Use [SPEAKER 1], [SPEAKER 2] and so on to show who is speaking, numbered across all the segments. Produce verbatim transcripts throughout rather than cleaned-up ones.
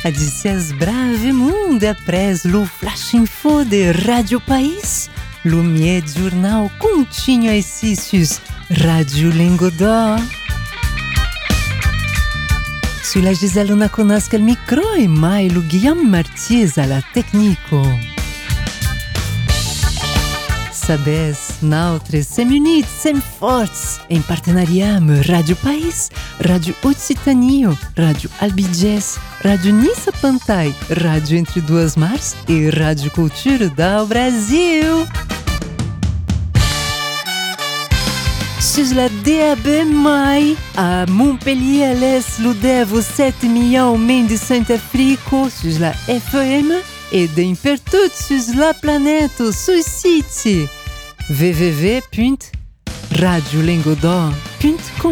[SPEAKER 1] Adicias brave monde après le flash info de Radio País, le mieux journal continue ici sur Radio Lingodó. Suis la Gisèle Naconosca al micro e mai le Guillaume Martins à la technique. Sabes, nautres, sem units, sem forts, em partenariat amb Radio País, Radio Occitania, Radio Albigés, Radio Nissa Pantai, Radio Entre Duas Mars e Radio Cultura do Brasil. Sur la D A B mai, à Montpellier, l'Est, le devo sete millions men de Saint-Afrique, sur la F M, et d'un partout sur la planète, sur site w w w ponto radio lingodó ponto com.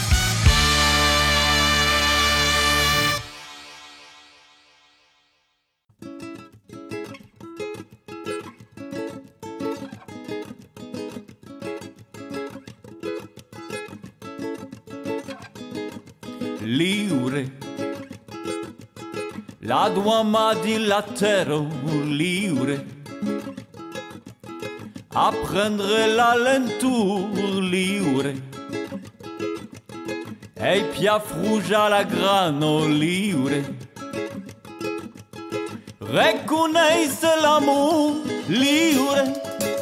[SPEAKER 2] Liure, la douama di latero, liure, a prendere la lenture, liure, e il piafrouge alla grano, liure, reconnaisse l'amour, liure,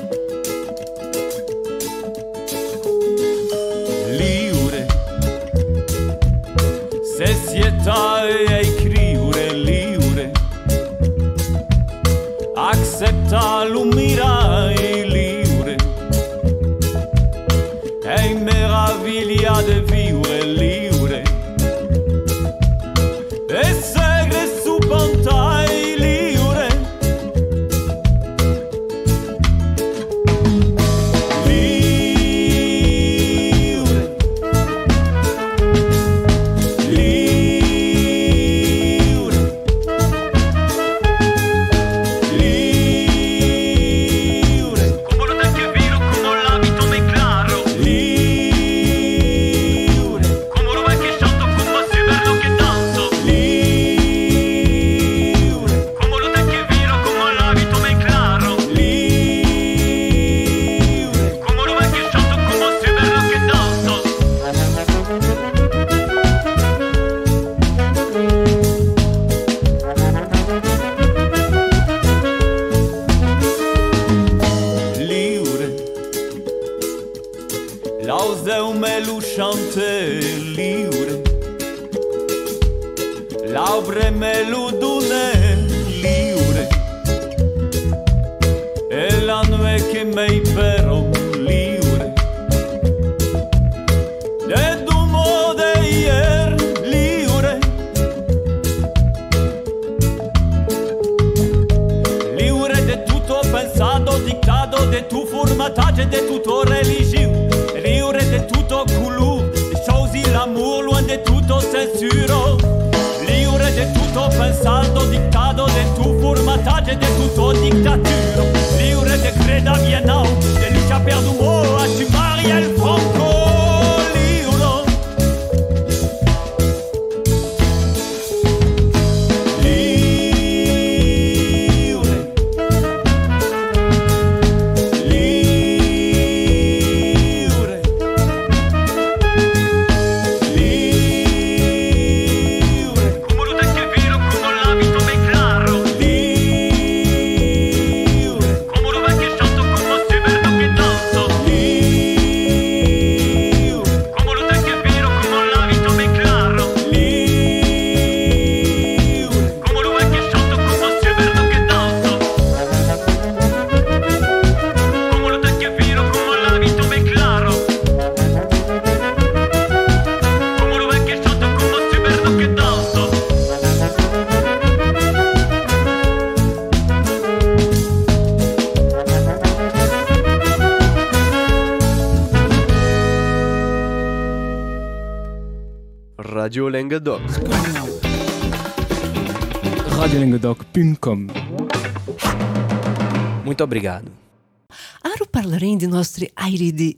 [SPEAKER 2] Società e scrivere liure, accetta l'umilare liure, e meraviglia di vivere liure, e segre su pontai liure,
[SPEAKER 3] Radio Lingodó.
[SPEAKER 4] radio lingodó ponto com.
[SPEAKER 3] Muito obrigado.
[SPEAKER 1] Ora parleremo di nostri airi di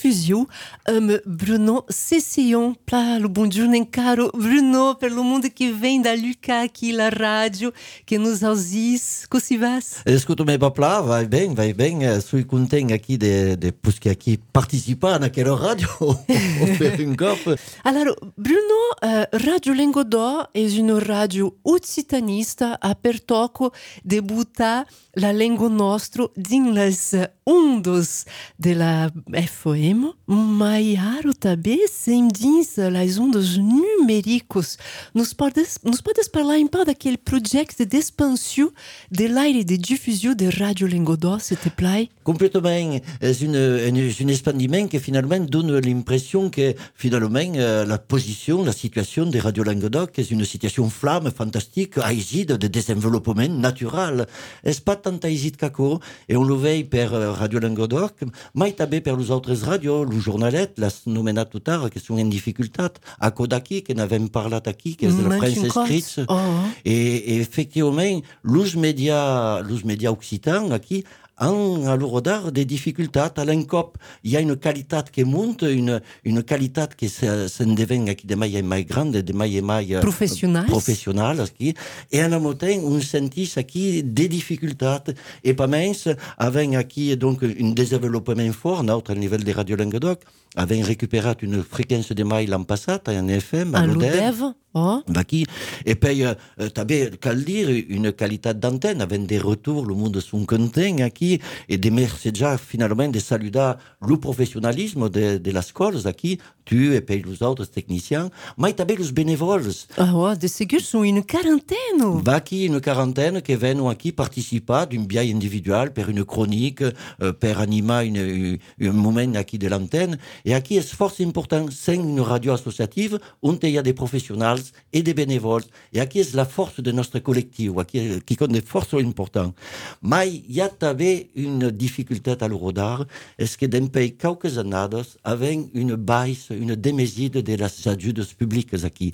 [SPEAKER 1] Difusio amb Bruno Cession. Plá, bom giorno caro Bruno, pelo mundo que vem da Luca aqui na rádio, que nos auzis. Como se vas?
[SPEAKER 5] Escuta-me para lá, vai bem, vai bem. Sou contente aqui de, de porque aqui participar naquela rádio, faire un cop.
[SPEAKER 1] Alors, Bruno, uh, Radio Languedoc é uma rádio occitanista a pertoco debutar la língua nostro din las ondas de la F M, mas aro também sem dins las ondas numéricos. Nos podes, nos podes falar um pouco daquele projeto de expansão de l'aire de diffusion de Radio Languedoc, s'il te plaît?
[SPEAKER 5] Complètement. C'est une, une, une expandiment qui finalement donne l'impression que finalement euh, la position, la situation de Radio Languedoc est une situation flamme, fantastique, aiside, de développement naturel. C'est pas tant aiside qu'aco, et on le veille per euh, Radio Languedoc, mais també per les autres radios, le journalet, la nomenat tout tard, qui sont en difficulté, à Kodaki, que n'avem parlat aquí, que és la presse escrits,
[SPEAKER 1] oh.
[SPEAKER 5] et, et effectivement, los médias, los médias occitans, aquí, en à l'horreur des difficultés à l'encop. Il y a une qualité qui monte, une, une qualité qui s'en devient qui de mai mai grande, de mai mai
[SPEAKER 1] professionnelle.
[SPEAKER 5] Professionnelle, qui, et en un temps, on sentit aquí des difficultés, et pas mince, avec aquí, donc, un développement fort, notre niveau de Radio Languedoc, avec récupéré une fréquence de mai l'an passé, en F M, à l'Odev. Oh. Qui, et puis, euh, t'avais qu'à dire une qualité d'antenne avec des retours, le monde sont contents qui et des merci déjà finalement de saluer le professionnalisme de, de la scola qui tu et puis les autres techniciens, mais t'avais les bénévoles.
[SPEAKER 1] Ah ouais, de ségur sont une quarantaine.
[SPEAKER 5] Va qui une quarantaine qui viennent aquí participer d'un biais individuel per une chronique, euh, per animer une, une, un moment aquí de l'antenne. Et aquí est fort important, c'est une radio associative où il y a des professionnels et des bénévoles. Et aquí est la force de notre collectif, qui, qui compte des forces importantes. Mais il y a une difficulté à l'eurodar, est-ce que d'un pays quelques années, avec une baisse, une déméside de las ajudes publiques aquí.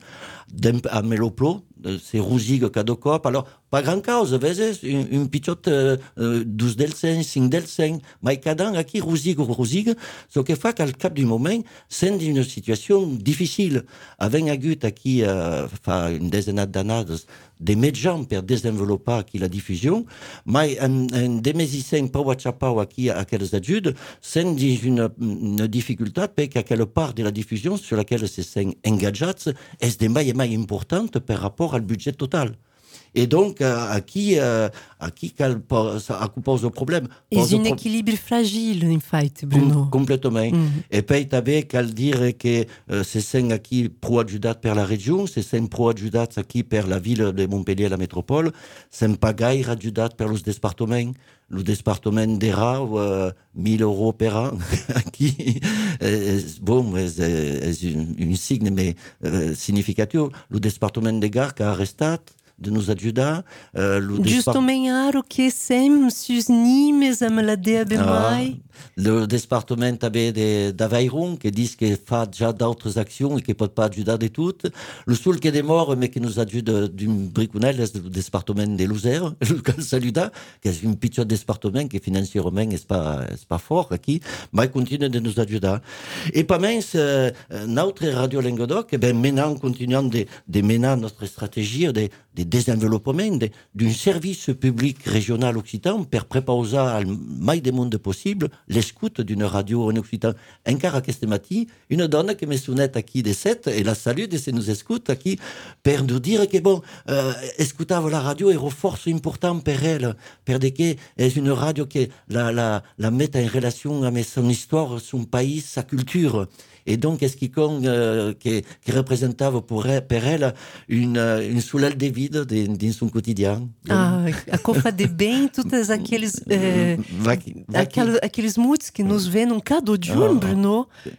[SPEAKER 5] À Meloplo, c'est Rousig Cadocop, alors pas grand cause, vezes, une, une petite euh, douze del cent, cinq del cent, mais cada aquí Rousig ou Rousig, ce qui fait qu'à le cap du moment, c'est une situation difficile. Avec agut aquí, euh, fa une dizaine d'années, des médias pour développer aquí la diffusion, mais en, en démésissant pas WhatsApp aquí à quelles ajudes, c'est une, une difficulté parce qu'à quelle part de la diffusion sur laquelle se sont engagés est des mailles mailles importantes par rapport au budget total. Et donc, euh, à qui, euh, à qui ça pose le problème.
[SPEAKER 1] Et un pro... équilibre fragile, en fait, Bruno.
[SPEAKER 5] Com- complètement. Mm. Et puis, tu avais qu'à dire que euh, c'est ça qui pro-adjudat per la région, c'est ça pro-adjudat qui per la ville de Montpellier, la métropole, c'est pas gaire adjudat per los départements. Le département d'Era, euh, mille euros par an, qui, euh, bon, c'est une, une signe, mais euh, significatif. Le département de Gare qui a arrêté, de nous ajudar. Uh,
[SPEAKER 1] Justament ara que sem sus nimes amb la D A B mai.
[SPEAKER 5] Le département també de d'Aveyron qui dit que fa déjà d'autres actions et qui peut pas ajudar de toutes. Le seul qui demore mais qui nous ajude d'un briconel est le département de Lozère, le cal saluda, qui est un petit département qui financièrement est pas est pas fort aquí, mais continue de nous ajudar. Et pas mince euh, notre Radio Languedoc, eh ben maintenant continuons de de mener notre stratégie de de développement de, d'un service public régional occitan per préposer al mai de monde possible l'écoute d'une radio en occitan. Encara aquest matí, une dona que me sonnet aquí de set et la salut de se nous écoute aquí per nous dire que bon, euh, écoutava la radio est force important per elle, per de que est une radio qui la, la, la met en relation avec son histoire, son pays, sa culture. Et donc, est-ce qu'il euh, qui, qui représentait pour elle, pour elle une, une soulelle de vide dans son quotidien.
[SPEAKER 1] Ah, a cofa de bem, todos aqueles, eh,
[SPEAKER 5] vai, vai
[SPEAKER 1] aqueles, aqueles moods que nos vêm um cada dia, Bruno.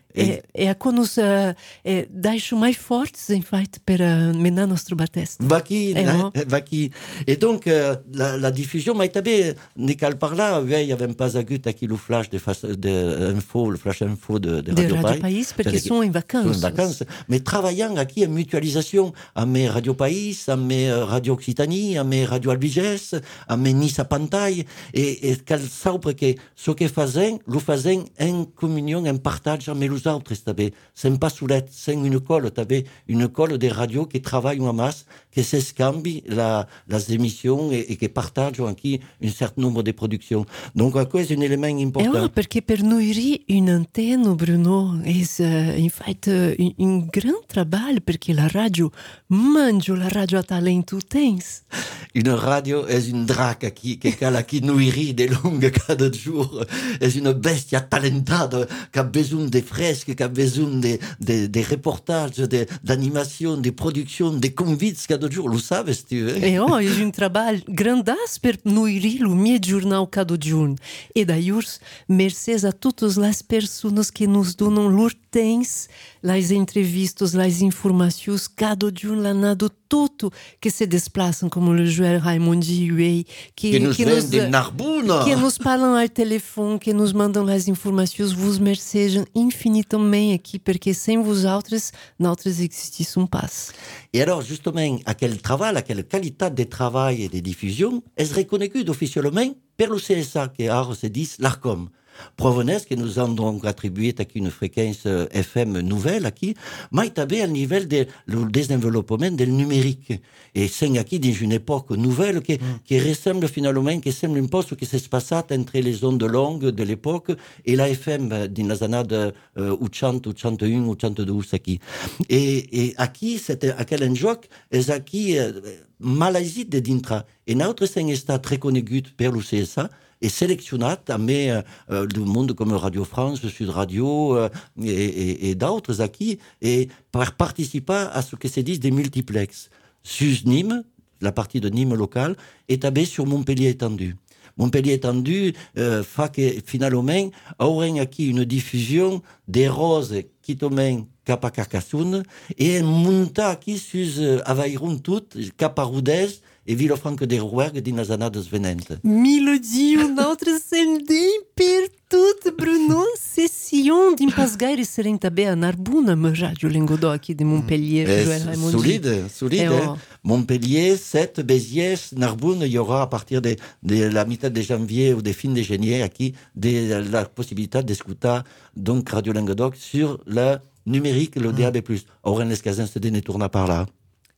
[SPEAKER 1] E, e a nos uh, e deixo mais fortes, em fait, per uh, menar nostro batesto.
[SPEAKER 5] Va qui,
[SPEAKER 1] Eh,
[SPEAKER 5] hein,
[SPEAKER 1] no?
[SPEAKER 5] va qui. Et donc, euh, la, la diffusion, mais t'avais, ne cal par là, il y avait pas à gut à qui le flash de, face, de info, le flash info de, de
[SPEAKER 1] De
[SPEAKER 5] Radio,
[SPEAKER 1] Radio
[SPEAKER 5] País.
[SPEAKER 1] País, perché
[SPEAKER 5] Perché
[SPEAKER 1] sono in vacanze.
[SPEAKER 5] Sono in vacanze, mais travaillant à qui en mutualisation, à mes Radio País, à mes euh, Radio Occitanie, à mes Radio Albiges, à mes Nice à Pantaille, et, et cal saupre que ce que faisaient, le faisaient en communion, en partage avec les autres, t'avais. C'est pas soulette, c'est une colle, t'avais une colle des radios qui travaillent en masse, qui s'escambient la, les émissions et, et qui partagent aussi un certain nombre de productions. Donc, c'est un élément
[SPEAKER 1] E
[SPEAKER 5] important.
[SPEAKER 1] oh, perché per noi ri un'antenna, Bruno, è uh, in fait uh, un, un gran trabalho, perché la radio, mangio la radio a talento tens.
[SPEAKER 5] Une radio est une drac qui, qui, qui, qui nourrit des longues cada jour, est une bestia talentada qui a besoin de fresques, qui a besoin de, de, de reportages, de, d'animation, de production, de convites cada jour. Lo sabes, tu veux?
[SPEAKER 1] E oh, è un trabalho grandaço per nourrir o meu jornal cada giorno. E daí, mercês a todas as pessoas que nos dão lor tens, as entrevistas, as informações, cada giorno lá nada tudo que se desplaçam, como o Joel Raimondi, que,
[SPEAKER 5] que nos
[SPEAKER 1] que
[SPEAKER 5] vêm
[SPEAKER 1] nos,
[SPEAKER 5] de Narbona,
[SPEAKER 1] que nos falam ao telefone, que nos mandam as informações, vos mercejam infinitamente aqui, porque sem vos outras, noutras existisse um passo.
[SPEAKER 5] Et alors, justement, à quel travail, à quelle qualité de travail et de diffusion est reconnue officiellement par le C S A, qui a se dit l'ARCOM. Provenès, que nous avons donc attribué à une fréquence F M nouvelle, aquí, mais aussi au niveau du de, développement du numérique. Et c'est ici dans une époque nouvelle qui, mm. qui ressemble finalement, qui semble un peu ce qui s'est passé entre les ondes longues de l'époque et la F M dans les années euh, ottanta, ottantuno, ottantadue, aquí. Et, et aquí, c'était à quel enjeu, est aquí, euh, Malaisie de dintra. Et notre scène est très connue par le C S A, et sélectionné mais euh, du monde comme Radio France, Sud Radio euh, et, et, et d'autres acquis, et par participer à ce que se dit des multiplex. Sus Nîmes, la partie de Nîmes locale, est tabée sur Montpellier étendu. Montpellier étendu euh, fait que finalement, auront acquis une diffusion des roses qui tombent cap à Carcassonne et un monta qui sus euh, Avairon tout, cap à Rodez, e Vilafranca de Rouergue din les années venentes.
[SPEAKER 1] Melodia, notre sendem per tout, Bruno. Session din pas gaire serem també a Narbona, me Radio Languedoc aqui de Montpellier.
[SPEAKER 5] Eh,
[SPEAKER 1] Joël Raimondi.
[SPEAKER 5] solide, solide.
[SPEAKER 1] Eh,
[SPEAKER 5] hein.
[SPEAKER 1] oh.
[SPEAKER 5] Montpellier, Sète, Béziers, Narbonne, il y aura à partir de, de la mi-temps de janvier ou des fins de janvier aquí de la possibilité d'écouter donc Radio Languedoc sur le numérique, le D A B plus. Or, les casins se détournent par là.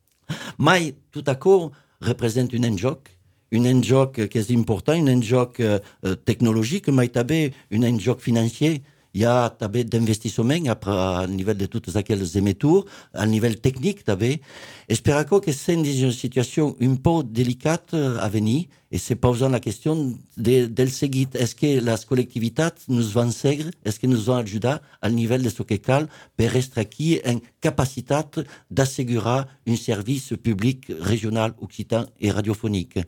[SPEAKER 5] Mais, tout à coup, représente une enjoc, une enjoc qui est important, une enjoc euh, technologique, mais tabé une enjoc financier. Il y a tabé d'investissement après à niveau de toutes aquelles émetteurs, à niveau technique tabé. Espère que c'est une situation un peu délicate à venir, et c'est posant la question de, de seguir. Est-ce que les collectivités nous vont seguir, est-ce que nous vont aider à niveau de ce que cal pour rester ici en capacité d'assurer un service public régional, occitan et radiophonique.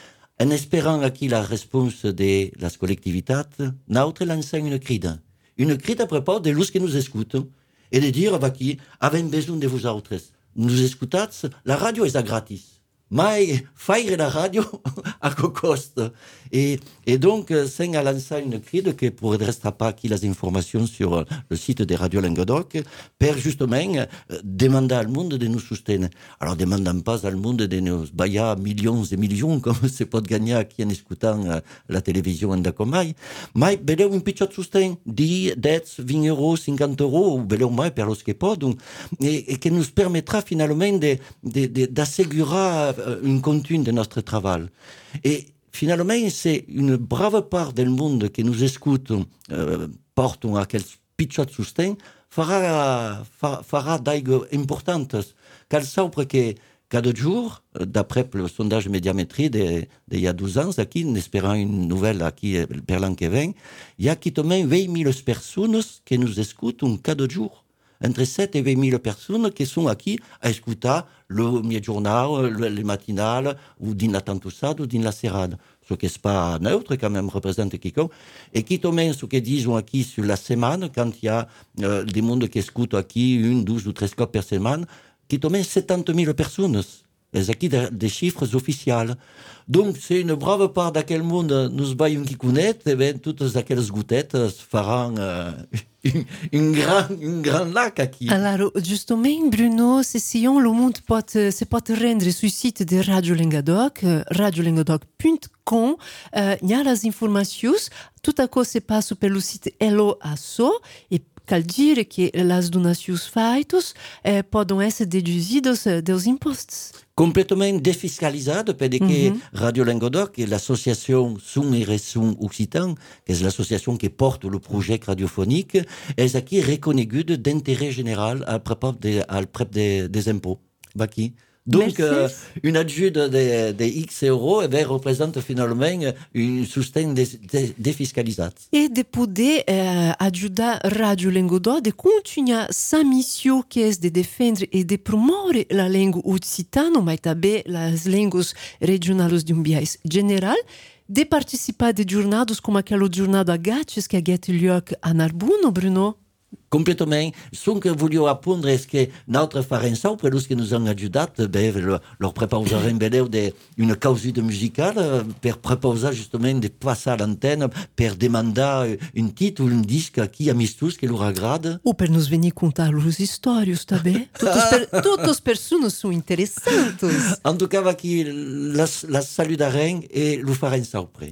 [SPEAKER 5] En espérant ici la réponse de las collectivités, nous lançons une cride. Une cride à propos de l'us que nous écoutons et de dire à qui avons besoin de vous autres. Nous écoutez, la radio est gratis. Mais faire la radio à quoi coste. Et, et donc, c'est à lancer une cride que pour rester pas qui les informations sur le site de Radio Languedoc, pour justement demander au monde de nous soutenir. Alors, demandons pas au monde de nous bailler millions et millions, comme c'est pas de gagner qui en écoutant la télévision en Dacomai, mais beleu un petit soutien, dix, dix, vingt euros, cinquante euros, ou beleu mai per los que podem, et, et qui nous permettra finalement de, de, de, d'assurer une continue de notre travail. Et finalement, c'est une brave part du monde qui nous écoute, euh, porte à quel petit soutien, fera, fera, fera d'aides importantes. Car saupre que cada jour, d'après le sondage médiamétrie d'il de, de y a douze ans, aquí, en espérant une nouvelle aquí, per l'an que vient, il y a qui vingt mille personnes qui nous écoutent cada jour. Entre sept et vingt mille personnes qui sont aquí à écouter le mi journal, le, le matinal, ou din la tantussade, ou din la serrade. ce qui n'est pas neutre quand même, représente quiconque, et qui tombe ce qu'ils disent ici sur la semaine, quand il y a euh, des mondes qui écoutent ici une, douze ou treize fois par semaine, qui tombe soixante mille personnes. C'est aquí des chiffres officiels. Donc, c'est une brave part d'aquel monde nous veiem qui connaît, et bien, toutes aquelles gouttes feront euh, un, un, grand, un grand lac aquí.
[SPEAKER 1] Alors, justement, Bruno, se si on le monde pot, se pot rendre sur le site de Radio Languedoc, radio languedoc point com, il y a les informations, tout à coup se passe per le site Hello Asso, et cal dire que as donações feitas eh, podem ser deduzidas dos impostos.
[SPEAKER 5] Complètement défiscalisade, parce que mm-hmm. Radio Languedoc est l'association Son et Son Occitan, qui est l'association qui porte le projet radiophonique, est qui reconnue d'intérêt général à propos des de, des impôts. Baki. Donc, euh, une ajoute de, de X euros eh bien, représente finalement un soutien défiscalisé.
[SPEAKER 1] Et de pouvoir euh, aider Radio Languedoc de continuer sa mission qui est de défendre et de promouvoir la langue occitane, mais aussi les langues régionales d'un biais général, de participer à des journées comme aquela jornada Gaches qui a eu lieu à Narbonne, Bruno.
[SPEAKER 5] Complètement. Ce que voulons apprendre est que notre farençau, pour ceux qui nous ont aidé, ben, leur préparer une causette musicale, pour préparer justement de passer à l'antenne, pour demander un titre ou un disque qui a mis tous, qui leur agrade.
[SPEAKER 1] Ou pour nous venir contar leurs histoires, também. Toutes les personnes sont intéressantes.
[SPEAKER 5] En tout cas, aqui, la, la salut d'Arène et le farençau près.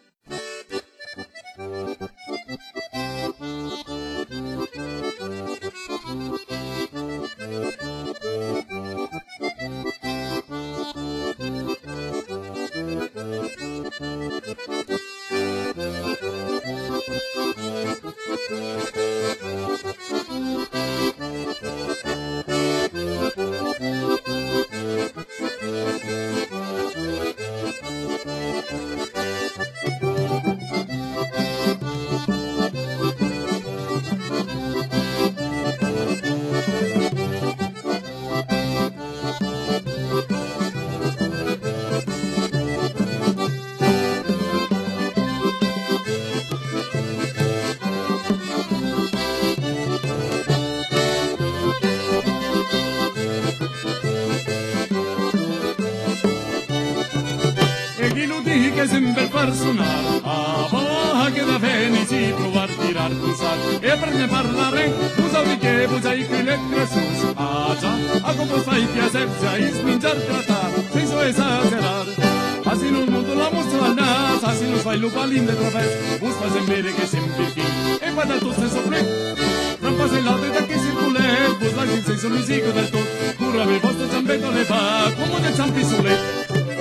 [SPEAKER 2] Sempre per suonare a boa che da Venezi provar a tirar pensar e per ne parlare usa di che usai che le cresus a già a composta i piacer già spingar tratar senso esagerar así no mundo la mostra nas así nos vai lupa linda través busca sempre che sempre fin e va da tutto senso pre rampas el lado da che circule bus la sin senso musica del tot curra me vostro zambetto le fa come del zampisule.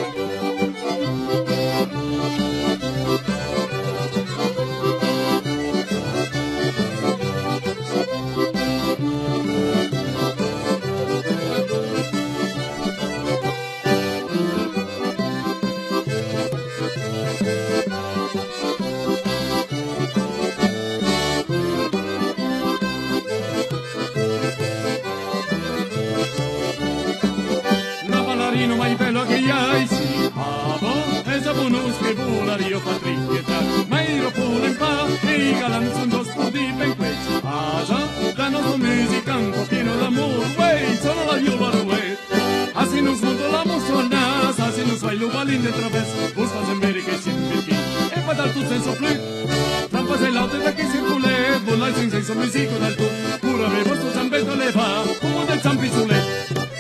[SPEAKER 2] Io patrichetta, ma io pure in pa, e i galanti sono dos studi ben questi. Ah già, la nostra musica un po' pieno d'amore, wey, sono la viola ruet. Así nos monto la mostra nas, así nos vai lupa linda traverso, busca sempre che sempre fin, e va dal tuo senso flu. Trampas e laute da che circule, vola il senso musico dal tuo, pure ave vostro zambetto le fa, come del zampisule.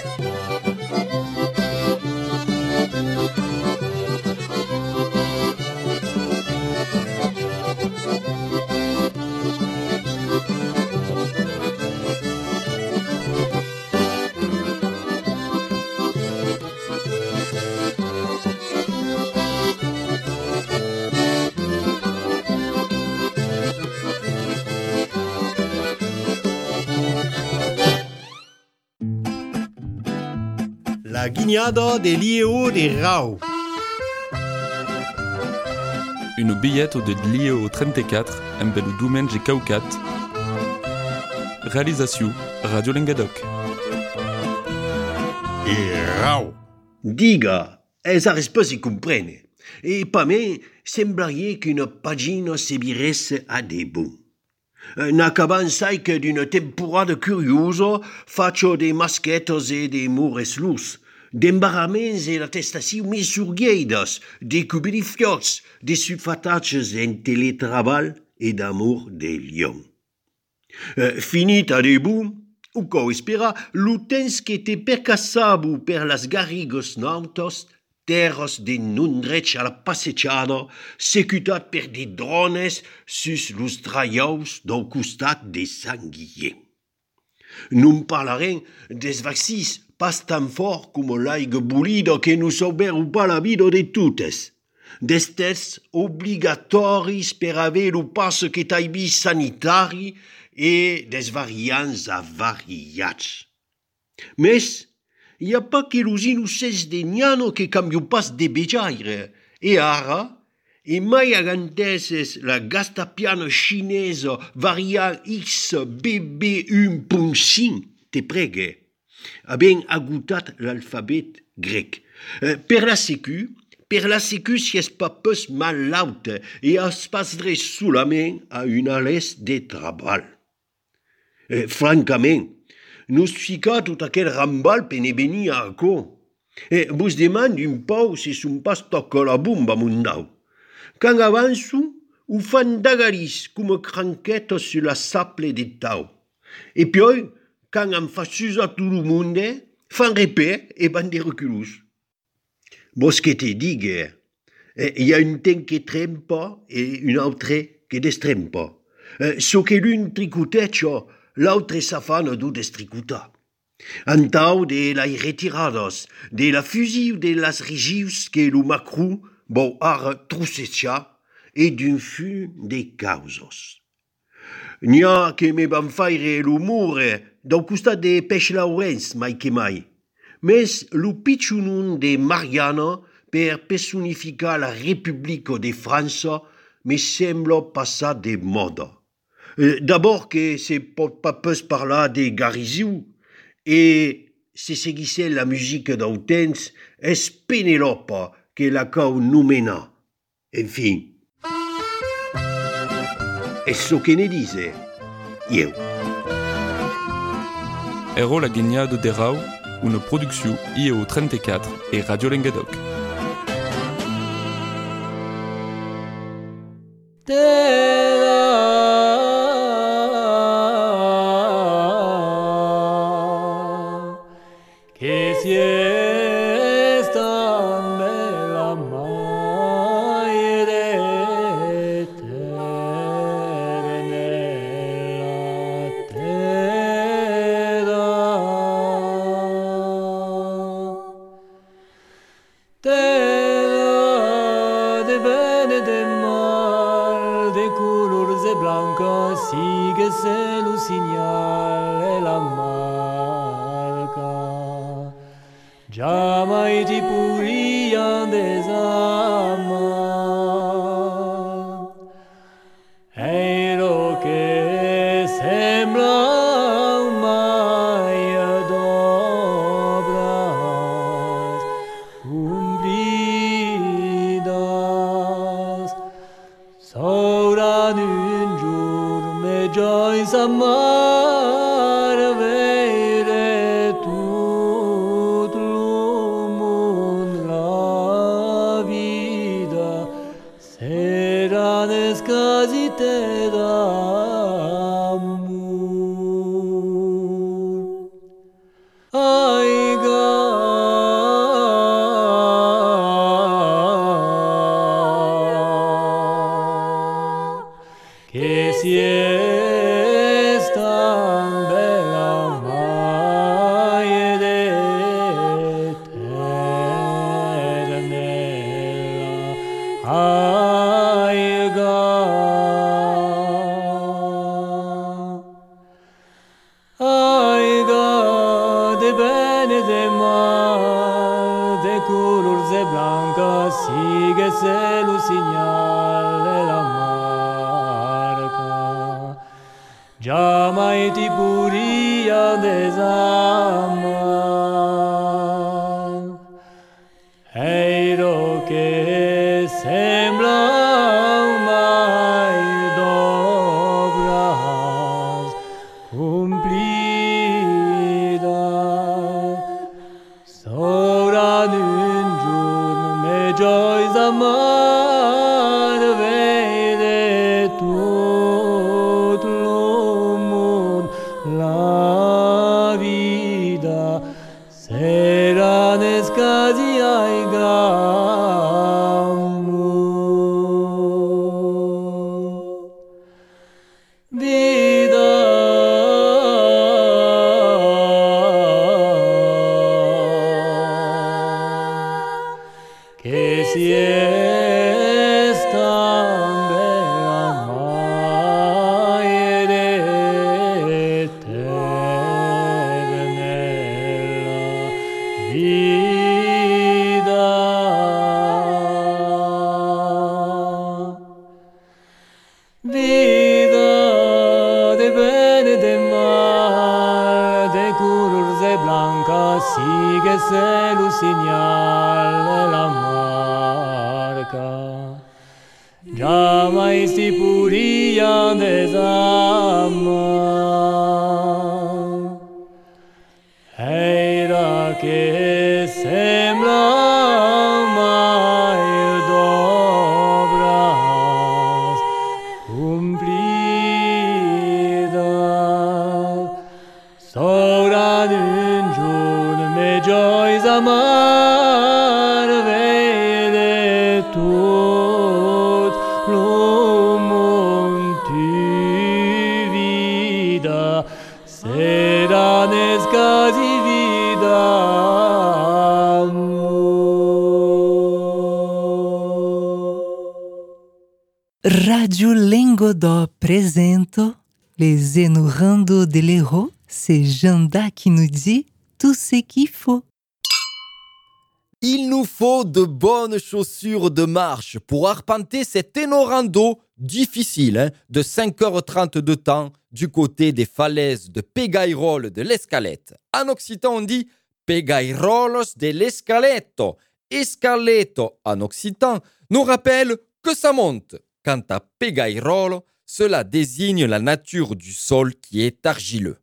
[SPEAKER 6] La guignada de Lieo de Rao.
[SPEAKER 4] Une billette de Lieo trente-quatre, un bel diumenge caucat. Réalisation Radio Languedoc.
[SPEAKER 6] E Rao. Diga, es a resposta si comprene. E pa me sembrarie qu'una pagina sebiresse a debò. N'acabant saic d'una temporada curiosa, faccio de masquetas e de mures lus, d'embarraments e la testació més surgueidas, de cubi de fiots, de subfatatges en teletrabal e d'amor de lion. Uh, finit a debò, u co espera, lo temps que te percassabu per las garrigues nautas, terras de nundrech a la passejada, secutat per de drones sus los draiaus d'au costat de Sanguiller. Non parlarem des vaccis pas tan fort com l'aiga bolida que nos auberu pas la vida de totes, des tests obligatoris per haver lo pas que taibi sanitari e des variants avariats. Mes, y a pas que los innocents de niano que cambiu pas de bejaire, e ara, e mai aganteses la gastapiana chinesa variant X B B un punt cinc, te pregue, haben agutat l'alfabet grec. Uh, per la secu, per la secu si es pas peus mal laut e es pas dres solament a una les de trabal. Uh, francament, nos fica tot aquel rambal pene venir a aco. E vos demande un pau si son pas toca la bomba mundau. Quand avanço, ho fan dagaris com cranqueta sur la saple de tau. E poi, quand am fa susa tout le monde, fan repè e van de reculus. Vos que te digue, il y a un temps que trempa e un autre que destrempa. Eh, so que l'un tricotecha, l'autre s'afana d'o destricutar. Antau de las retiradas, de la fusil de las rigius que lo macru bo ar trucecha e d'un fu de causos. N'ia que me van faire l'umor d'au costat de Pech Laurens mai que mai, mes lo pitchoun de Mariana per personificar la Repubblica de França me sembla passar de moda. D'abord que se pot pas peus parlar de Garisiu, e se seguisse la musique d'autens, es Penelopa que la cau nomena. Enfin, es so que ne dise, io.
[SPEAKER 4] Ero la Guignado de Rau, una producció I E O trenta-quatre e Radio Languedoc.
[SPEAKER 7] Eiro che semblam mai d'obras cumplidas. Sauran un giorno me giois amar vede tot lo mond la vida seran escasi ai gramo vida che si estan bella mai ed eternella vida. Vida de bene de mal, de colors de blanca, sigue el señal de la marca. Jamais ti podían desamar. Era que sembla mai d'obras cumplidas. Sauran un giorno me giois amar vede tot lo mond tu vida seran escasi vida
[SPEAKER 1] Radio Lengodó présente Les Énorando de l'Héros. C'est Janda qui nous dit tout ce qu'il faut.
[SPEAKER 8] Il nous faut de bonnes chaussures de marche pour arpenter cet énorando difficile hein, de cinq heures trente de temps du côté des falaises de Pegairolo de l'Escalette. En occitan, on dit Pegairolos de l'Escaletto. Escaletto en occitan nous rappelle que ça monte. Quant à Pegairolo, cela désigne la nature du sol qui est argileux.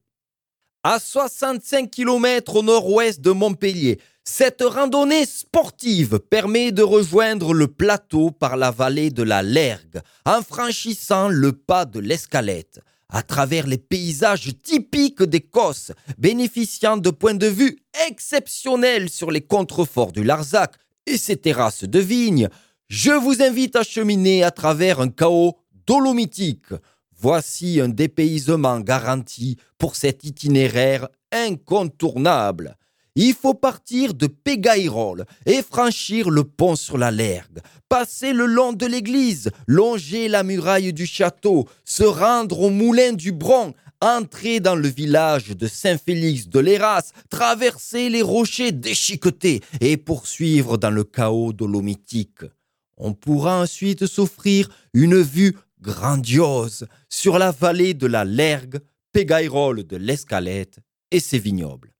[SPEAKER 8] À soixante-cinq kilomètres au nord-ouest de Montpellier, cette randonnée sportive permet de rejoindre le plateau par la vallée de la Lergue, en franchissant le pas de l'Escalette, à travers les paysages typiques d'Écosse, bénéficiant de points de vue exceptionnels sur les contreforts du Larzac et ses terrasses de vignes. Je vous invite à cheminer à travers un chaos dolomitique. Voici un dépaysement garanti pour cet itinéraire incontournable. Il faut partir de Pegairolo et franchir le pont sur la Lergue, passer le long de l'église, longer la muraille du château, se rendre au moulin du Bron, entrer dans le village de Saint-Félix de Léras, traverser les rochers déchiquetés et poursuivre dans le chaos dolomitique. On pourra ensuite s'offrir une vue grandiose sur la vallée de la Lergue, Pegairolo de l'Escalette et ses vignobles.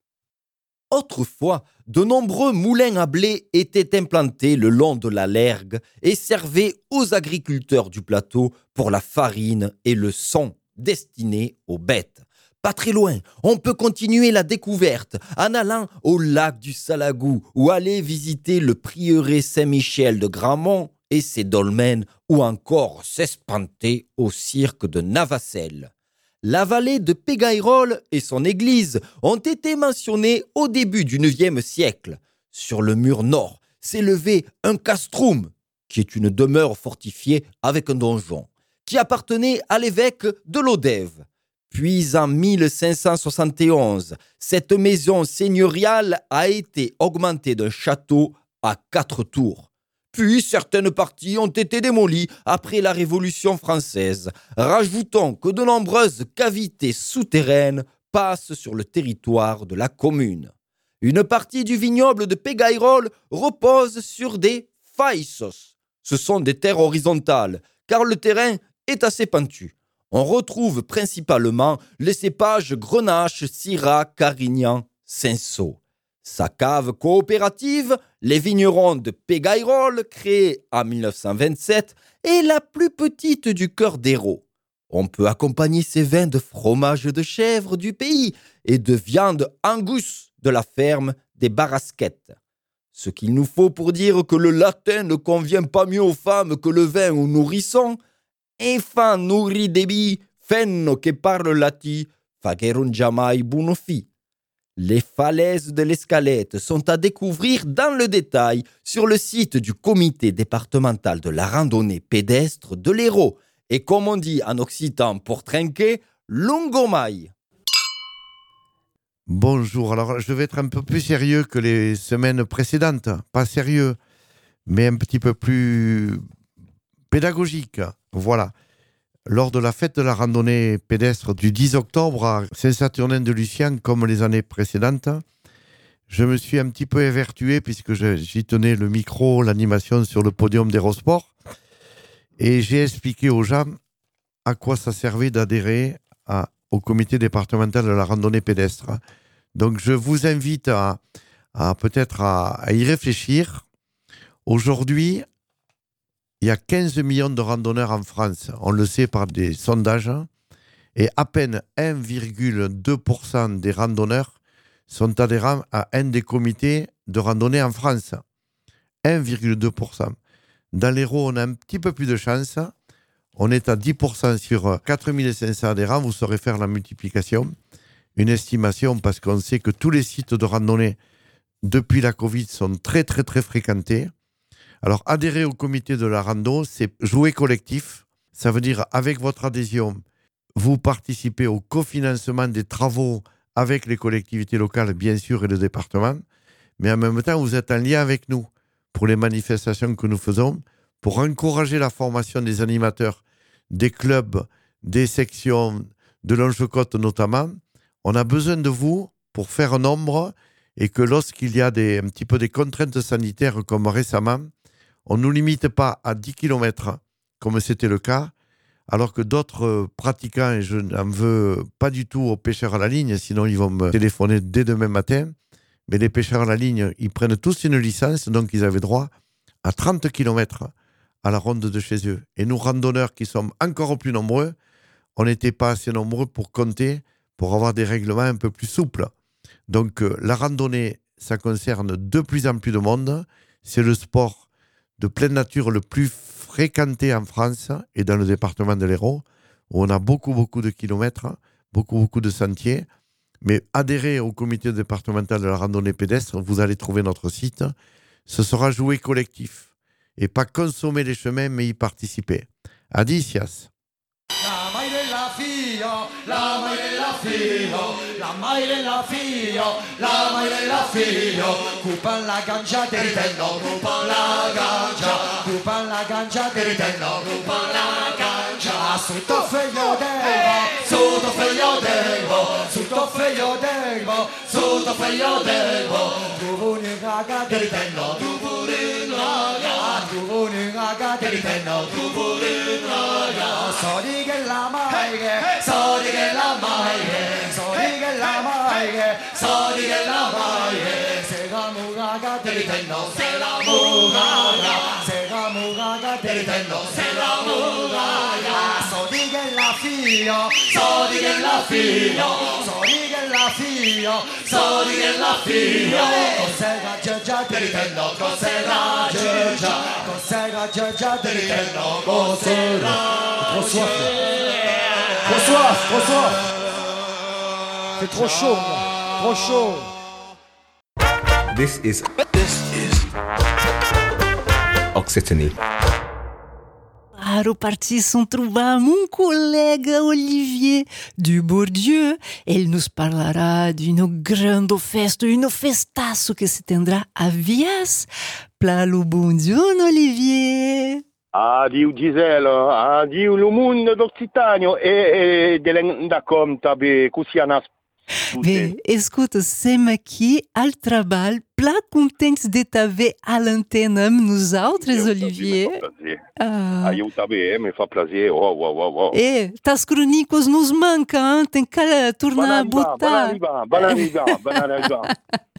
[SPEAKER 8] Autrefois, de nombreux moulins à blé étaient implantés le long de la Lergue et servaient aux agriculteurs du plateau pour la farine et le son destinés aux bêtes. Pas très loin, on peut continuer la découverte en allant au lac du Salagou ou aller visiter le prieuré Saint-Michel de Gramont et ses dolmens ou encore s'espanter au cirque de Navacelles. La vallée de Pegairolo et son église ont été mentionnées au début du neuvième siècle. Sur le mur nord s'élevait un castrum, qui est une demeure fortifiée avec un donjon, qui appartenait à l'évêque de Lodève. Puis en mille cinq cent soixante et onze, cette maison seigneuriale a été augmentée d'un château à quatre tours. Puis certaines parties ont été démolies après la Révolution française. Rajoutons que de nombreuses cavités souterraines passent sur le territoire de la commune. Une partie du vignoble de Pegairolo repose sur des faissos. Ce sont des terres horizontales, car le terrain est assez pentu. On retrouve principalement les cépages Grenache, Syrah, Carignan, Cinsault. Sa cave coopérative, les vignerons de Pégaïrol, créée en mille neuf cent vingt-sept, est la plus petite du cœur d'Hérault. On peut accompagner ces vins de fromage de chèvre du pays et de viande angus de la ferme des Barasquettes. Ce qu'il nous faut pour dire que le latin ne convient pas mieux aux femmes que le vin aux nourrissons, infant nourri debi, fenno che parle lati, fagueron jamais buono fi. Les falaises de l'Escalette sont à découvrir dans le détail sur le site du comité départemental de la randonnée pédestre de l'Hérault. Et comme on dit en occitan pour trinquer, lungomai.
[SPEAKER 9] Bonjour, alors je vais être un peu plus sérieux que les semaines précédentes. Pas sérieux, mais un petit peu plus pédagogique. Voilà. Lors de la fête de la randonnée pédestre du dix octobre à Saint-Saturnin-de-Lucien, comme les années précédentes, je me suis un petit peu évertué puisque je, j'y tenais le micro, l'animation sur le podium d'Hérosport. Et j'ai expliqué aux gens à quoi ça servait d'adhérer à, au comité départemental de la randonnée pédestre. Donc je vous invite à, à peut-être à, à y réfléchir. Aujourd'hui, il y a quinze millions de randonneurs en France, on le sait par des sondages, et à peine un virgule deux pour cent des randonneurs sont adhérents à un des comités de randonnée en France. un virgule deux pour cent. Dans l'Hérault, on a un petit peu plus de chance. On est à dix pour cent sur quatre mille cinq cents adhérents. Vous saurez faire la multiplication. Une estimation parce qu'on sait que tous les sites de randonnée, depuis la Covid, sont très, très, très fréquentés. Alors, adhérer au comité de la rando, c'est jouer collectif. Ça veut dire, avec votre adhésion, vous participez au cofinancement des travaux avec les collectivités locales, bien sûr, et le département. Mais en même temps, vous êtes en lien avec nous pour les manifestations que nous faisons, pour encourager la formation des animateurs, des clubs, des sections de Longe-Côte notamment. On a besoin de vous pour faire nombre et que lorsqu'il y a des, un petit peu des contraintes sanitaires comme récemment, on ne nous limite pas à dix kilomètres, comme c'était le cas, alors que d'autres pratiquants, et je n'en veux pas du tout aux pêcheurs à la ligne, sinon ils vont me téléphoner dès demain matin, mais les pêcheurs à la ligne, ils prennent tous une licence, donc ils avaient droit à trente kilomètres à la ronde de chez eux. Et nous, randonneurs qui sommes encore plus nombreux, on n'était pas assez nombreux pour compter, pour avoir des règlements un peu plus souples. Donc euh, la randonnée, ça concerne de plus en plus de monde. C'est le sport de pleine nature le plus fréquenté en France et dans le département de l'Hérault, où on a beaucoup, beaucoup de kilomètres, beaucoup, beaucoup de sentiers. Mais adhérez au comité départemental de la randonnée pédestre, vous allez trouver notre site. Ce sera jouer collectif et pas consommer les chemins, mais y participer. Adicias.
[SPEAKER 10] La madre e la figlio, la madre e la figlio, la madre e la figlio, la madre e la figlio, cupan la gancia del ritenno, cupan la gancia, cupan la gancia del ritenno, cupan la gancia, sotto figlio d'Evo, sotto figlio d'Evo, sotto figlio d'Evo, sotto figlio d'Evo, tu vuoi gaga del ritenno, tu vuoi gaga, tu vuoi gaga del ritenno, tu vuoi gaga, sorry che la maighe, sorry che la maighe, sorry che la maighe, sorry che la maighe, se la mugaga te ritenno, se la mugaga, se la mugaga te ritenno, se la mugaga, sorry che la figlio, sorry che la figlio, sorry che la figlio, sorry che la figlio, cos'è la giorgia te ritenno, cos'è la giorgia, cos'è la giorgia te ritenno, cos'è la
[SPEAKER 11] Trop soif, trop soif, trop soif. C'est trop chaud, trop chaud.
[SPEAKER 12] This is this is Occitanie.
[SPEAKER 1] Claro, partissons trouver mon collègue Olivier du Bourdieu. Il nous parlera d'une grande festa, une festaço que se tendrá a Vias. Plalo bon Dieu, Olivier.
[SPEAKER 13] Adieu Gisela, adieu le mondo d'Occitania e, e dell'Endacom tabe Cusianas
[SPEAKER 1] Beh, écoute, sem aqui al treball, pla contents de t'haver a l'antenne amb nosaltres, Olivier.
[SPEAKER 12] Ah. ah, eu també, me fa plaer. Oh, oh, oh, oh.
[SPEAKER 1] Eh, tas cronicos nos manca, hein? Tem que tornar a botar.
[SPEAKER 12] Van arribar, van arribar.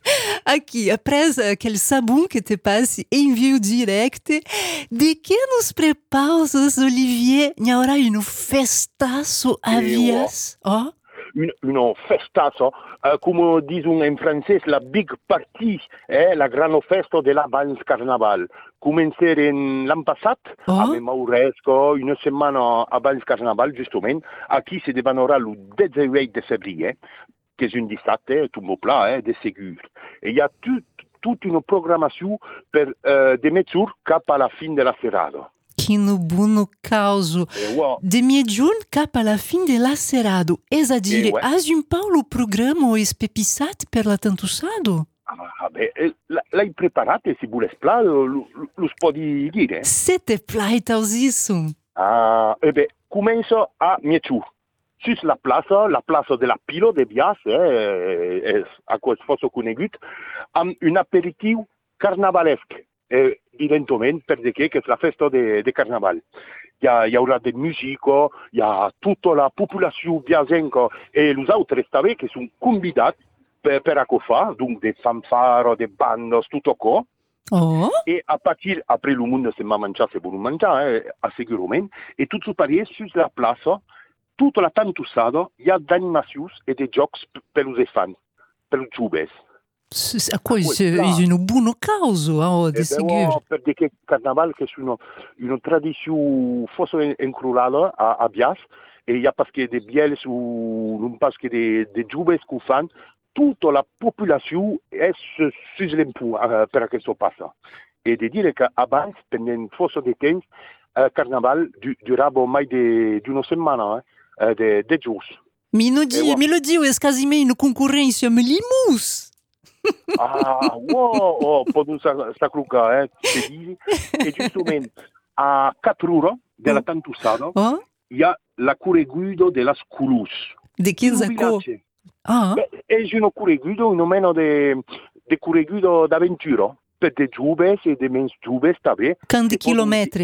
[SPEAKER 1] Aqui, apres aquele sabão que te passe envio direct, de que nos prepausas, Olivier? N'hi haurà une festaço avias, oh?
[SPEAKER 12] Une, une festaço, uh, come dicono in francese, la big party, eh, la grande festa de l'abans carnaval. Comencer l'any passat, oh? a Mauresco, una setmana abans carnaval, justament. Aquí se devanora le dix-huit de février, que és un dissabte, tout mon plat, eh, de segur. Et il y a tout, toute une programmation per uh, de mezz'ora cap a la fin de la serrada.
[SPEAKER 1] Quino buono causo. De mediun cap a la fin de la serrado. Es a dire, has un Paulo programa espepissat per la tantussado?
[SPEAKER 12] Ah, beh, l'hai preparato, se vuole spla, lo, lo, lo puoi dire?
[SPEAKER 1] Se te plaitausissum.
[SPEAKER 12] Ah, e beh, comincio a mezz'ora. Sus la plaça, la plaça de la Pilo de Bias, eh, eh, a cui fosse conegut, amb un aperitiu carnavalesc, eh, evidentement, perché che è la festa de, de carnaval. Il y, a, il y aura de musique, il y a toute la population biasenca e los autres també che sono convidati per, per a fa, donc des fanfares, des bandes, tutto co.
[SPEAKER 1] Oh.
[SPEAKER 12] E a partir, après le monde se va mangiare, se vuole mangiare, eh, assicurament, e tutto parier sus la plaça, tutta la tantussada, hi ha d'animacions e de jocs per els infants, per els joves.
[SPEAKER 1] A coisa è una buona causa, oh, di sicuro.
[SPEAKER 12] Perché il carnaval è una, una tradizione forse incrolata a, a Bias, e il y a perché de biels o non perché de, de joves che fanno, tutta la popolazione è sus l'impù uh, per questo passa. E di dire che abans, pendent forse de temps, il uh, carnaval du, durava mai di una settimana, eh? Uh, de, de gius.
[SPEAKER 1] Mi lo di, mi lo dico, è quasi una concorrenza amb l'imus.
[SPEAKER 12] Ah, wow, oh, poden sta cruca, eh, te dici. E giustamente a quattro ore della tantussada
[SPEAKER 1] oh?
[SPEAKER 12] Hi ha la cureguido de las culus.
[SPEAKER 1] De che zacco? Ah.
[SPEAKER 12] Beh, è una cureguido, in meno de, de cureguido d'avventura, per de giuves e de mens giuves, també.
[SPEAKER 1] Quanti chilometri?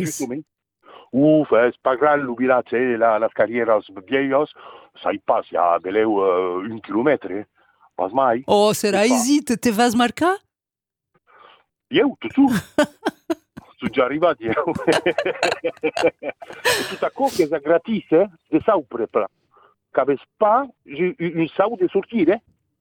[SPEAKER 12] Uf, es pagran l'ubilatge, la, las carreras viejas, sai pas, ja, beleu uh, un quilòmetre, pas mai.
[SPEAKER 1] Oh, serà esit, te vas marcar?
[SPEAKER 12] Io, tu, tu. Sono già arrivati, io. E tutta cosa è gratis, eh, de sau prepara. Che pas un sau de sortire?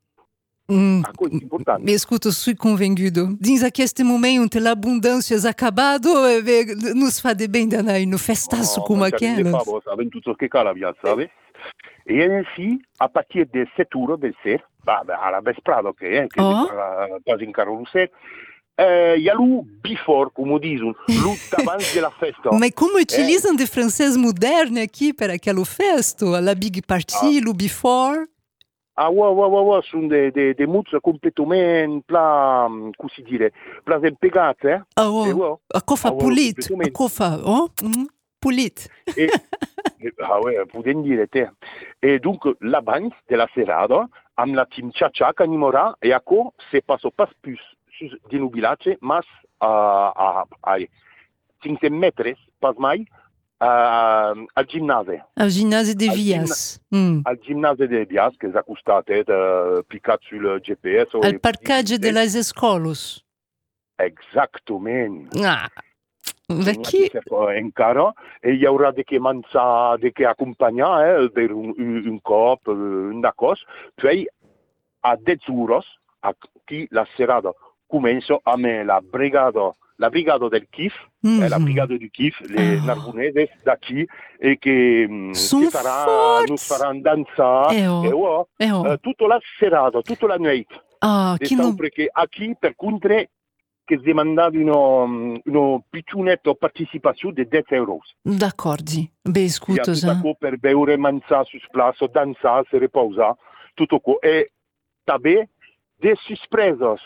[SPEAKER 1] Hum.
[SPEAKER 12] Ah, coisa importante.
[SPEAKER 1] Escuta, sou convencido. Dins aquest momento l'abundância ha acabado, nos fa de bem d'anar no festaço
[SPEAKER 12] no,
[SPEAKER 1] como aquelas.
[SPEAKER 12] No, sabem tutto che cala, sabe? E ainsi, a partir de sette ore del ser, alla vesprada che è, che
[SPEAKER 1] oh?
[SPEAKER 12] è quasi in carrousel, il y a lo before, come dicono, lo davanti della festa.
[SPEAKER 1] Ma come utilizzano eh? de francês moderno aqui per aquela festa? La big party, ah. lo before?
[SPEAKER 12] Ah, wow, wow, wow, wow, sono dei de, de mots completamente, pla, come si dire, pla impiegate, eh?
[SPEAKER 1] Ah, wow. wow. A cofa ah, pulit, wow, a cofa, oh? Mm, pulit.
[SPEAKER 12] E, e, ah, ouais, putem dire, te. E dunque, l'abans della serata, amb la team Cha-Cha che animerà, e a co se passo pas plus din ubilace, mas a, a, a cinque metres, pas mai, Uh, al ginnasio.
[SPEAKER 1] Al ginnasio de Vias.
[SPEAKER 12] Al, mm. al ginnasio de Vias, che è acquistato, eh, piccato sul G P S.
[SPEAKER 1] Al parcaggio delle scolos.
[SPEAKER 12] Esattamente.
[SPEAKER 1] Ah. Vecchi.
[SPEAKER 12] Encara, e il y aura de che manza, de che accompagna, eh, per un, un cop, una cosa. Poi a dieci ore, a chi la serata comincia a me la brigata. La brigata del Kif, mm-hmm. eh, la brigata du Kif, le oh. Narbonese da qui, e che, che sarà, nos faranno danzare,
[SPEAKER 1] eh oh.
[SPEAKER 12] e oh,
[SPEAKER 1] eh oh.
[SPEAKER 12] eh, tutta la serata, tutta la notte.
[SPEAKER 1] Ah,
[SPEAKER 12] e sempre che a chi, per contro, che si mandavi uno, uno piccionetto partecipazione di dieci euro.
[SPEAKER 1] D'accordo, beh, scusa.
[SPEAKER 12] Tutto per bere, mangiare su place, danzare, si riposa, tutto qua. E també delle sorprese,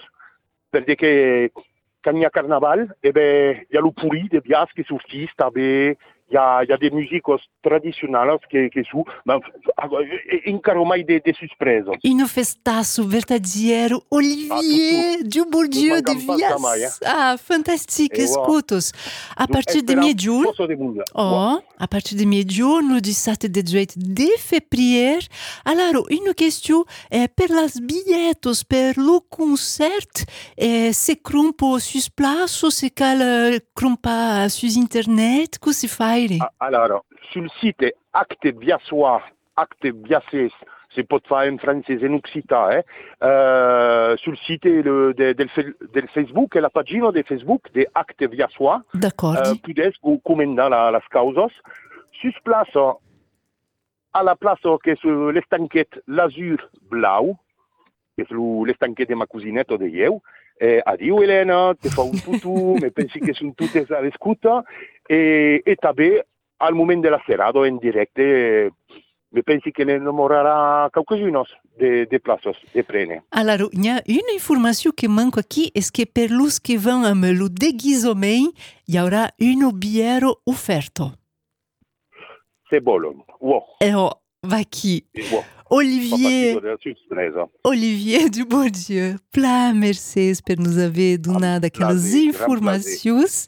[SPEAKER 12] perché... Quand il y a carnaval, eh ben, il y a le pourri de Bias qui sortit, il il y a, il y a des musiques traditionnelles qui, qui sont, ma encara mai de, de surprises.
[SPEAKER 1] Une festaço verdadeiro, Olivier
[SPEAKER 12] Ah,
[SPEAKER 1] Dubourdieu de Vias. Ah, fantastique,
[SPEAKER 12] E
[SPEAKER 1] escutos. A partir de mediul, oh, a partir de mediul, no dissabte dezoito de febrier. Alors, une question, eh, per las bilhetos, per lo concert, eh, se crumpo sus place ou se cal crumpa sus internet, que se fai?
[SPEAKER 12] Alors, sul site Acte Viasois, Acte Viases, si pot fare in francese e in occitan, eh? uh, sul site le, de, del, del Facebook e la pagina de Facebook de Acte Viasois.
[SPEAKER 1] D'accord.
[SPEAKER 12] Uh, pudes comandar la, las causas. Sus place, a la place que és l'estanquet L'Azur Blau, que és l'estanquet de ma cosineta de Ieu. Eh, adieu Elena, te fa un tutu, me pensi que són totes a l'escuta, e, e també al moment de la serada en directe, eh, me pensi que n'enamorarà qualcunos de, de places de prene.
[SPEAKER 1] Alors, il y a une information qui manque aqui, est que per los que vão amb lo déguisament, il y aura un biero offerto.
[SPEAKER 12] C'est bon, wow.
[SPEAKER 1] E oh, va aqui.
[SPEAKER 12] Wow.
[SPEAKER 1] Olivier, Olivier Dubourdieu, pla mercês per nos haver donado aquelas informações.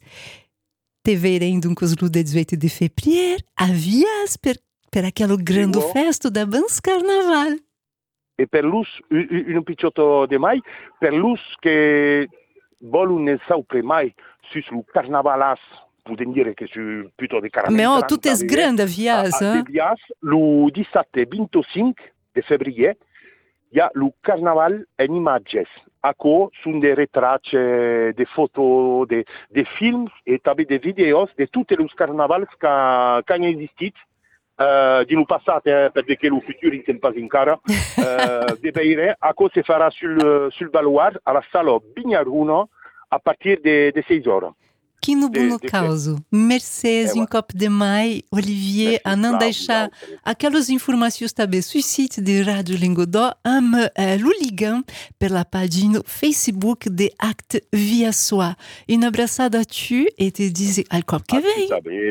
[SPEAKER 1] Te verem donc os ludes dezoito de febrier, avias per, per aquela grande
[SPEAKER 12] wow.
[SPEAKER 1] festa da Bans Carnaval.
[SPEAKER 12] E per lus, un, un picciotto de mai, per lus che vogliono sapere mai sus lo carnavalas, podem dire que c'est plutôt des caramels.
[SPEAKER 1] Mais oh, tout est grand à Vias,
[SPEAKER 12] hein? À Vias, le dissabte vingt-cinq de février, il y a le carnaval en images. Acolo sunt des retraci, des photos, des, des films et també des vidéos de tous les carnavals qui ont existé uh, din passat, eh, perché le futur non pas encara. Uh, de veire, acolo se farà sul, sul baluard a la sala Vignaruno a partir de, de seis heures.
[SPEAKER 1] Que no bom caso. Mercês, um copo de mai, Olivier, a não deixar aquelas informações também sur site de Rádio Lingodó, am uh, lo ligam pela página Facebook de Acte Viasois. Une abraçada a tu et te diz al cop que vem.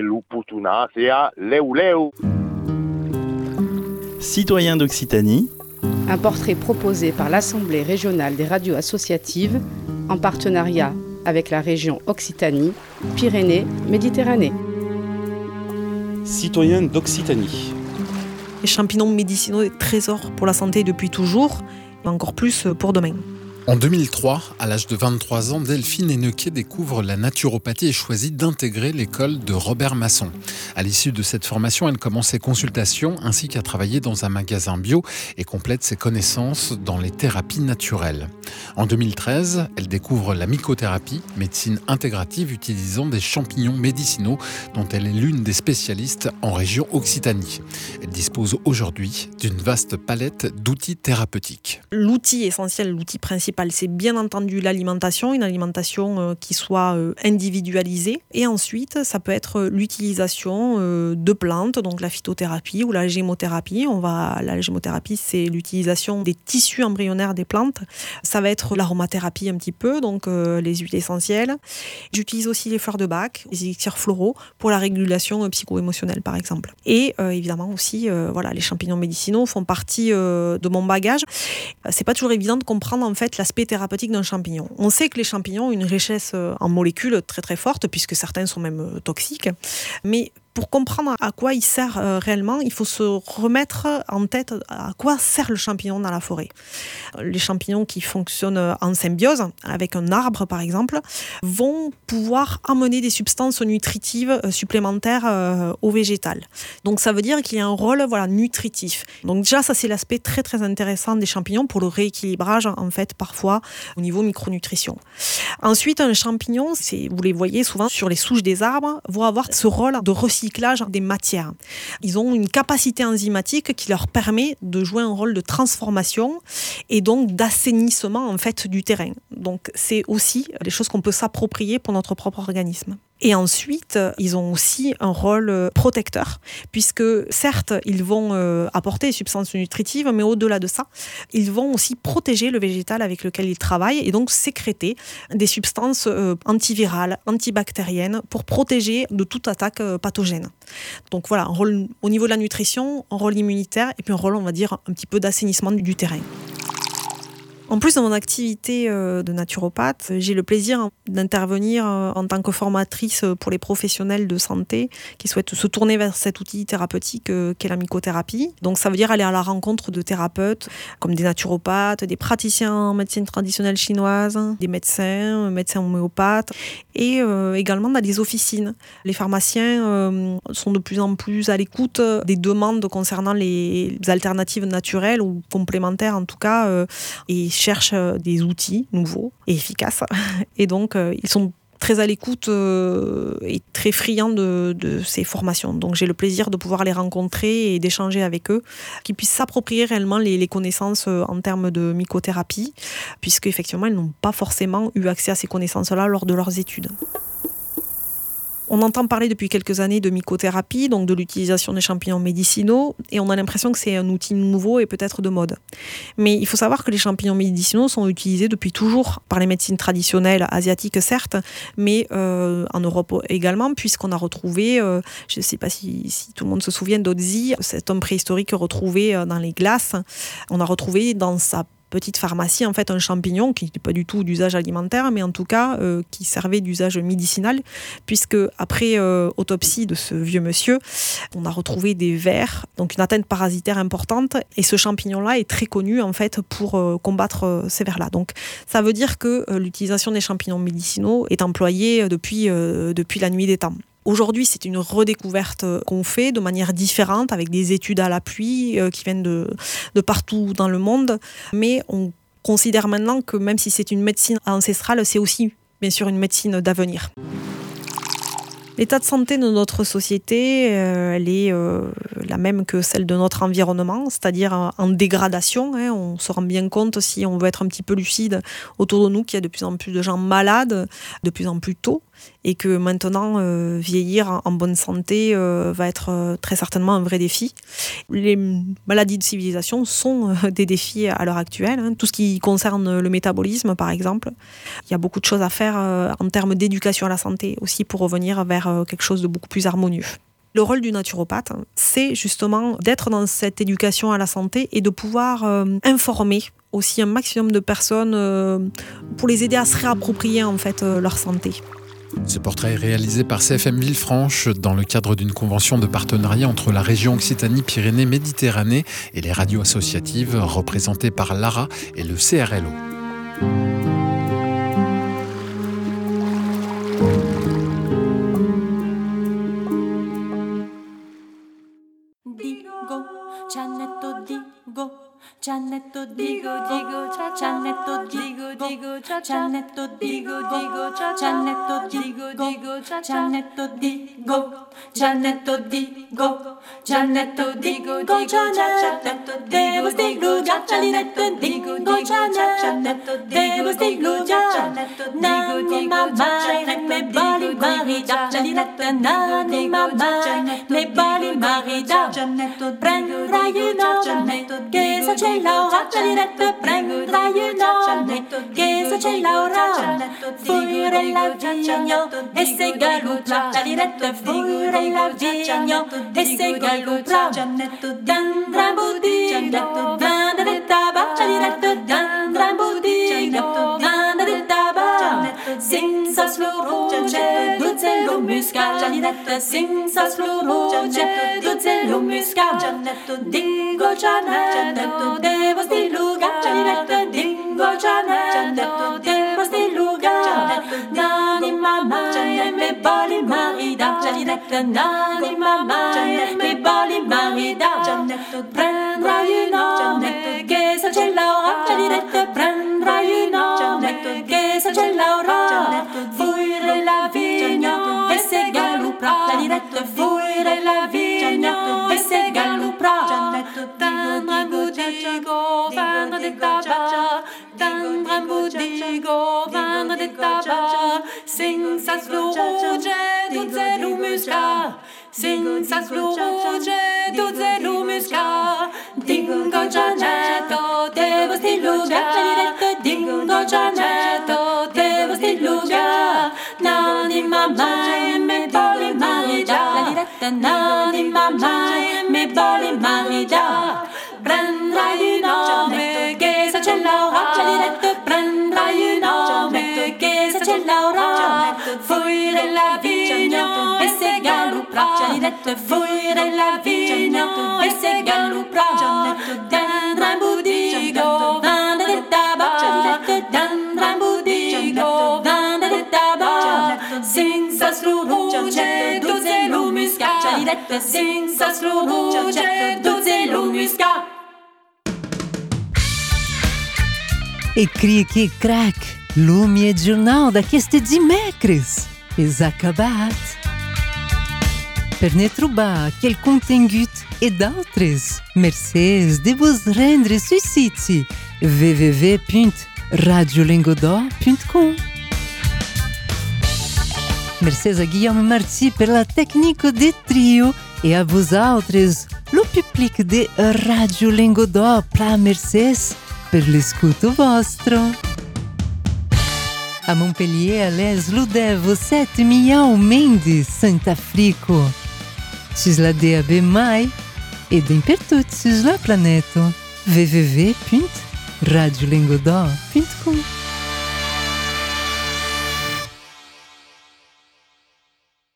[SPEAKER 13] Citoyens d'Occitanie.
[SPEAKER 14] Un portrait proposé par l'Assemblée régionale des radios associatives en partenariat avec la région Occitanie, Pyrénées-Méditerranée.
[SPEAKER 15] Citoyens d'Occitanie.
[SPEAKER 16] Les champignons médicinaux sont des trésors pour la santé depuis toujours, et encore plus pour demain.
[SPEAKER 17] En deux mille trois, à l'âge de vingt-trois ans, Delphine Hennequet découvre la naturopathie et choisit d'intégrer l'école de Robert Masson. À l'issue de cette formation, elle commence ses consultations ainsi qu'à travailler dans un magasin bio et complète ses connaissances dans les thérapies naturelles. En deux mille treize, elle découvre la mycothérapie, médecine intégrative utilisant des champignons médicinaux dont elle est l'une des spécialistes en région Occitanie. Elle dispose aujourd'hui d'une vaste palette d'outils thérapeutiques.
[SPEAKER 16] L'outil essentiel, l'outil principal, c'est bien entendu l'alimentation, une alimentation euh, qui soit euh, individualisée. Et ensuite, ça peut être l'utilisation euh, de plantes, donc la phytothérapie ou la gémothérapie. On va, la gémothérapie, c'est l'utilisation des tissus embryonnaires des plantes. Ça va être l'aromathérapie un petit peu, donc euh, les huiles essentielles. J'utilise aussi les fleurs de bac, les élixirs floraux pour la régulation euh, psycho-émotionnelle, par exemple. Et euh, évidemment aussi, euh, voilà, les champignons médicinaux font partie euh, de mon bagage. C'est pas toujours évident de comprendre en fait l'aspect thérapeutique d'un champignon. On sait que les champignons ont une richesse en molécules très très forte, puisque certains sont même toxiques. Mais pour comprendre à quoi il sert euh, réellement, il faut se remettre en tête à quoi sert le champignon dans la forêt. Les champignons qui fonctionnent en symbiose, avec un arbre par exemple, vont pouvoir amener des substances nutritives supplémentaires euh, au végétal. Donc ça veut dire qu'il y a un rôle voilà, nutritif. Donc déjà, ça c'est l'aspect très très intéressant des champignons pour le rééquilibrage en fait parfois au niveau micronutrition. Ensuite, un champignon, c'est, vous les voyez souvent sur les souches des arbres, vont avoir ce rôle de recyclage des matières. Ils ont une capacité enzymatique qui leur permet de jouer un rôle de transformation et donc d'assainissement en fait du terrain. Donc c'est aussi des choses qu'on peut s'approprier pour notre propre organisme. Et ensuite, ils ont aussi un rôle protecteur, puisque certes, ils vont apporter des substances nutritives, mais au-delà de ça, ils vont aussi protéger le végétal avec lequel ils travaillent et donc sécréter des substances antivirales, antibactériennes pour protéger de toute attaque pathogène. Donc voilà, un rôle au niveau de la nutrition, un rôle immunitaire et puis un rôle, on va dire, un petit peu d'assainissement du terrain. En plus de mon activité de naturopathe, j'ai le plaisir d'intervenir en tant que formatrice pour les professionnels de santé qui souhaitent se tourner vers cet outil thérapeutique qu'est la mycothérapie. Donc ça veut dire aller à la rencontre de thérapeutes comme des naturopathes, des praticiens en médecine traditionnelle chinoise, des médecins, médecins homéopathes et euh, également dans des officines. Les pharmaciens euh, sont de plus en plus à l'écoute des demandes concernant les alternatives naturelles ou complémentaires en tout cas euh, et cherchent des outils nouveaux et efficaces. Et donc, euh, ils sont très à l'écoute euh, et très friands de, de ces formations. Donc, j'ai le plaisir de pouvoir les rencontrer et d'échanger avec eux, qu'ils puissent s'approprier réellement les, les connaissances en termes de mycothérapie, puisqu'effectivement, ils n'ont pas forcément eu accès à ces connaissances-là lors de leurs études. On entend parler depuis quelques années de mycothérapie, donc de l'utilisation des champignons médicinaux, et on a l'impression que c'est un outil nouveau et peut-être de mode. Mais il faut savoir que les champignons médicinaux sont utilisés depuis toujours par les médecines traditionnelles asiatiques, certes, mais euh, en Europe également, puisqu'on a retrouvé, euh, je ne sais pas si, si tout le monde se souvient d'Otzi, cet homme préhistorique retrouvé dans les glaces. On a retrouvé dans sa petite pharmacie, en fait, un champignon qui n'était pas du tout d'usage alimentaire, mais en tout cas euh, qui servait d'usage médicinal, puisque après euh, autopsie de ce vieux monsieur, on a retrouvé des vers, donc une atteinte parasitaire importante, et ce champignon-là est très connu en fait pour euh, combattre euh, ces vers-là. Donc ça veut dire que euh, l'utilisation des champignons médicinaux est employée depuis, euh, depuis la nuit des temps. Aujourd'hui, c'est une redécouverte qu'on fait de manière différente, avec des études à l'appui euh, qui viennent de, de partout dans le monde. Mais on considère maintenant que même si c'est une médecine ancestrale, c'est aussi, bien sûr, une médecine d'avenir. L'état de santé de notre société, euh, elle est euh, la même que celle de notre environnement, c'est-à-dire en dégradation. Hein. On se rend bien compte, si on veut être un petit peu lucide autour de nous, qu'il y a de plus en plus de gens malades, de plus en plus tôt, et que maintenant, euh, vieillir en bonne santé euh, va être euh, très certainement un vrai défi. Les maladies de civilisation sont euh, des défis à l'heure actuelle. Hein. Tout ce qui concerne le métabolisme, par exemple. Il y a beaucoup de choses à faire euh, en termes d'éducation à la santé, aussi pour revenir vers euh, quelque chose de beaucoup plus harmonieux. Le rôle du naturopathe, c'est justement d'être dans cette éducation à la santé et de pouvoir euh, informer aussi un maximum de personnes euh, pour les aider à se réapproprier en fait euh, leur santé.
[SPEAKER 17] Ce portrait est réalisé par C F M Villefranche dans le cadre d'une convention de partenariat entre la région Occitanie-Pyrénées-Méditerranée et les radios associatives représentées par l'A R A et le C R L O.
[SPEAKER 15] Ciannetto digo digo ciannetto digo digo ciannetto digo digo ciannetto digo digo ciannetto digo ciannetto digo ciannetto digo digo ciannetto devo stigo ciannetto digo digo ciannetto devo stigo ciannetto digo digo ciannetto me bali marida ciannetto nani mamma me bali marida ciannetto prendrai una ciannetto che sa c'è Laura, ciannetto prendrai una che se c'è Laura, fuori la vigna e se galupla, ciannetto fuori la vigna e se galupla, dandra budino, vanda del tabac, ciannetto dandra budino, vanda del tabac, senza sloroce, duzzello musca, ciannetto senza sloroce, duzzello musca, ciannetto digo ciannetto devo stiluga, ciannetto dingo ciannetto devo stiluga, nani mamma e me bali marida, ciannetto nani mamma e me bali marida, ciannetto prendrai una che se c'è Laura, ciannetto prendrai una che se c'è Laura, fuori la vigna e se galupra, ciannetto fuori la vigna e se galupra, ciannetto dandra budigo, vanda de tabac, dandra budigo, vanda de tabac, senza slugge. Duzelu Musca, senza luce, Duzelu Musca, Dingo Gianetto, devo stiluga, Dingo Gianetto, devo stiluga, Nani mamma e me boli marida, Nani mamma e me boli marida, prendrai un nome che sa c'è l'aura, prendrai un nome che sa c'è l'aura, fuori della vigna e se gallupra, fuori della vigna e se gallupra, dandra budigo, vanda de taba, dandra budigo, vanda de taba, senza sluce, duzze lumusca, senza sluce, duzze lumusca.
[SPEAKER 1] E cria que crack, lume e jornal d'aqueste dimecres. És acabat. Per ne trobar quel contingut et d'altres, mercès de vos rendre sul site w w w punt radio lengodò punt com. Mercès a Guillaume Marty per la tecnico de trio e a vos altres, lo public de Radio Lengodò pra mercès per l'escuto vostro. A Montpellier, ales, ludevo sete milhão Mendes, Santa Frico. Sus la D A B mai e d'impertut sus la planeto w w w punt radio lengodò punt com.